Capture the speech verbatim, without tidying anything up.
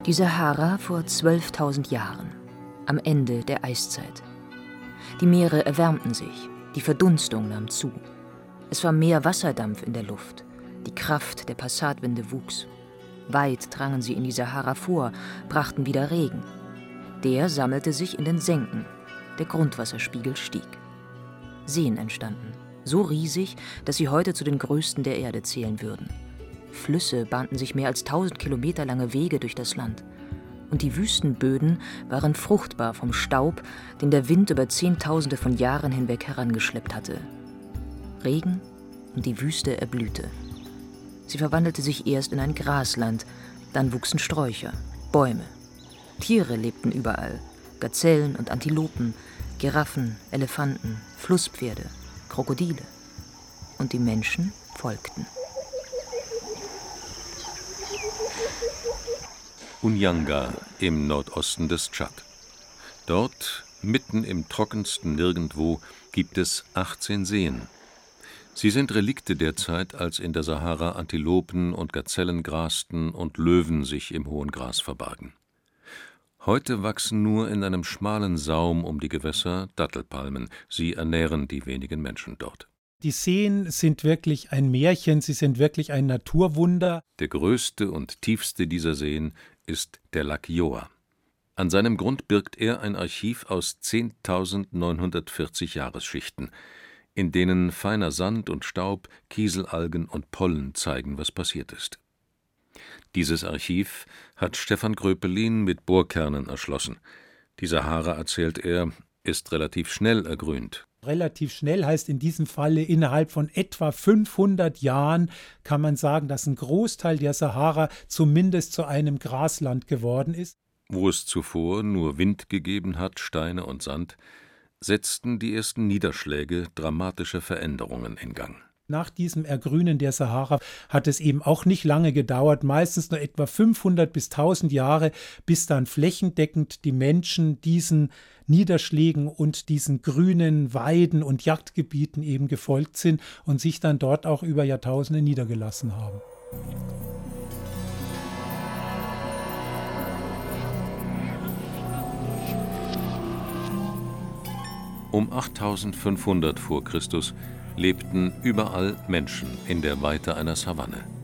Die Sahara vor zwölftausend Jahren, am Ende der Eiszeit. Die Meere erwärmten sich, die Verdunstung nahm zu. Es war mehr Wasserdampf in der Luft, die Kraft der Passatwinde wuchs. Weit drangen sie in die Sahara vor, brachten wieder Regen. Der sammelte sich in den Senken, der Grundwasserspiegel stieg. Seen entstanden, so riesig, dass sie heute zu den größten der Erde zählen würden. Flüsse bahnten sich mehr als tausend Kilometer lange Wege durch das Land. Und die Wüstenböden waren fruchtbar vom Staub, den der Wind über Zehntausende von Jahren hinweg herangeschleppt hatte. Regen und die Wüste erblühte. Sie verwandelte sich erst in ein Grasland, dann wuchsen Sträucher, Bäume. Tiere lebten überall, Gazellen und Antilopen, Giraffen, Elefanten, Flusspferde, Krokodile. Und die Menschen folgten. Unyanga im Nordosten des Tschad. Dort, mitten im trockensten Nirgendwo, gibt es achtzehn Seen. Sie sind Relikte der Zeit, als in der Sahara Antilopen und Gazellen grasten und Löwen sich im hohen Gras verbargen. Heute wachsen nur in einem schmalen Saum um die Gewässer Dattelpalmen. Sie ernähren die wenigen Menschen dort. Die Seen sind wirklich ein Märchen, sie sind wirklich ein Naturwunder. Der größte und tiefste dieser Seen ist der Lac Yoa. An seinem Grund birgt er ein Archiv aus zehntausendneunhundertvierzig Jahresschichten, in denen feiner Sand und Staub, Kieselalgen und Pollen zeigen, was passiert ist. Dieses Archiv hat Stefan Gröpelin mit Bohrkernen erschlossen. Die Sahara, erzählt er, ist relativ schnell ergrünt. Relativ schnell heißt in diesem Falle innerhalb von etwa fünfhundert Jahren kann man sagen, dass ein Großteil der Sahara zumindest zu einem Grasland geworden ist. Wo es zuvor nur Wind gegeben hat, Steine und Sand, setzten die ersten Niederschläge dramatische Veränderungen in Gang. Nach diesem Ergrünen der Sahara hat es eben auch nicht lange gedauert, meistens nur etwa fünfhundert bis tausend Jahre, bis dann flächendeckend die Menschen diesen Niederschlägen und diesen grünen Weiden und Jagdgebieten eben gefolgt sind und sich dann dort auch über Jahrtausende niedergelassen haben. Um achttausendfünfhundert vor Christus lebten überall Menschen in der Weite einer Savanne.